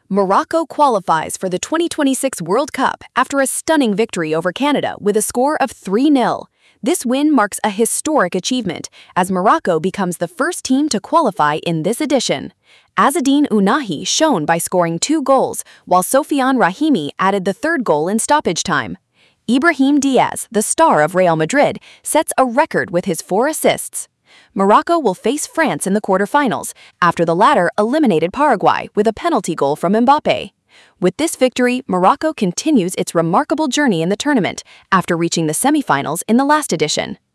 Morocco qualifies for the 2026 World Cup after a stunning victory over Canada with a score of 3-0. This win marks a historic achievement as Morocco becomes the first team to qualify in this edition. Azzedine Ounahi shone by scoring 2 goals, while Sofiane Rahimi added the third goal in stoppage time. Ibrahim Diaz, the star of Real Madrid, sets a record with his 4 assists. Morocco will face France in the quarterfinals after the latter eliminated Paraguay with a penalty goal from Mbappe. With this victory, Morocco continues its remarkable journey in the tournament after reaching the semifinals in the last edition.